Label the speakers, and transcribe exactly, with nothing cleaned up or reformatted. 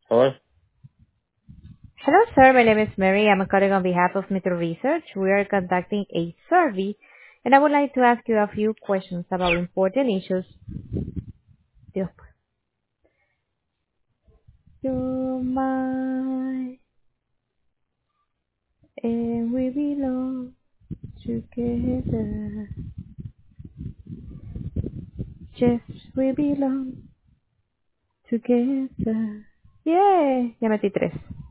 Speaker 1: Hello?
Speaker 2: Hello, sir. My name is Mary. I'm calling on behalf of Metro Research. We are conducting a survey, and I would like to ask you a few questions about important issues. Dios, pues. You're mine, and we belong together. Yes, we belong together. Yeah. Ya metí tres.